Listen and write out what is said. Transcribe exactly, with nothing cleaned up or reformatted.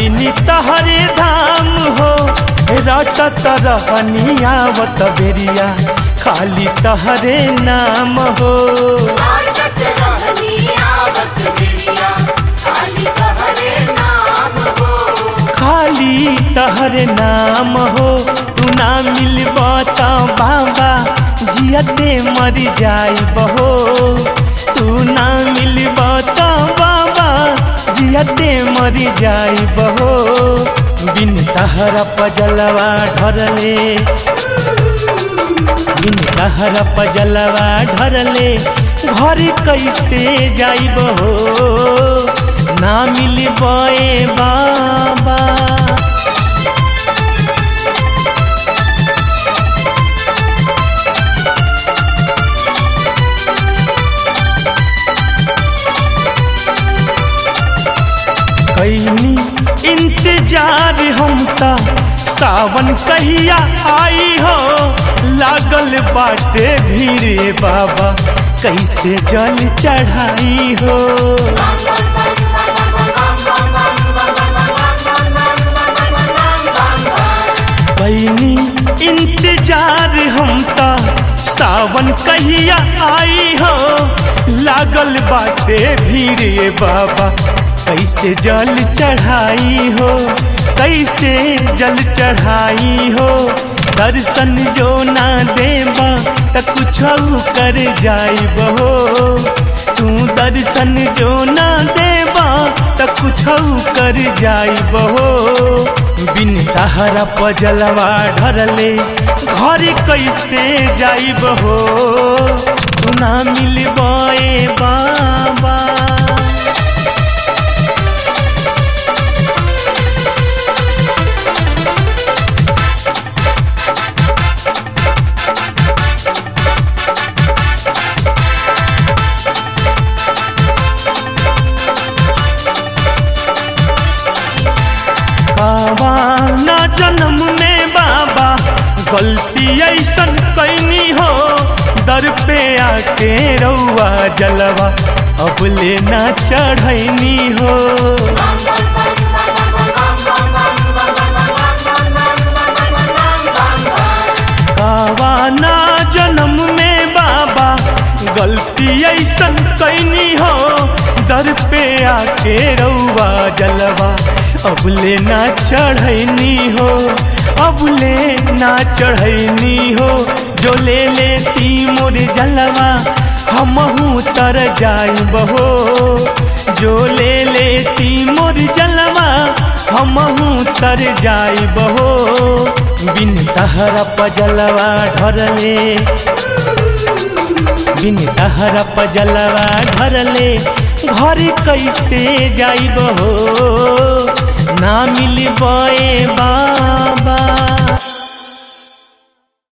ऐनी तहरे धाम हो रटत रहनी आवत बेरिया खाली तहरे नाम हो खाली तहरे नाम हो तू ना मिलबा त बाबा जियते मर जाइब हो तू ना मिलबा त बाबा जियते मर जाइब हो बिन तहरा पजलवा ढरले बिन तहरा पजलवा ढरले घर कैसे जाइब हो ना मिलबे बाबा कैनी इंतजार हम ता सावन कहिया आई हो लागल बाटे भीरे बाबा कैसे जल चढ़ाई हो कैनी इंतजार हम ता सावन कहिया आई हो लागल बाटे भीरे बाबा कैसे जल चढ़ाई हो कैसे जल चढ़ाई हो दर्शन जो ना देबा त कुछ कर जाइब हो तू दर्शन जो ना देबा त कुछ कर जाइब हो बिन तहरा पजलवा ढरले घर कैसे जाइब हो तू ना मिलबे बाबा बाबा ना जन्म में बाबा गलती ऐसन कैनी हो दर पे आके रउआ जलवा अब लेना चढ़ैनी हो बाबा ना जन्म में बाबा गलती ऐसन कैनी हो दर पे आके रउआ जलवा अब लेना चढ़ैनी हो अब लेना चढ़ैनी हो जो ले लेती मोर जलवा हमहू तर जाइब हो जो ले लेती मोर जलवा हमहू तर जाइब हो बिन तहरा पजलवा ढरले बिन तहरा पजलवा ढरले घर कैसे जाइब हो ना मिलबे बाबा।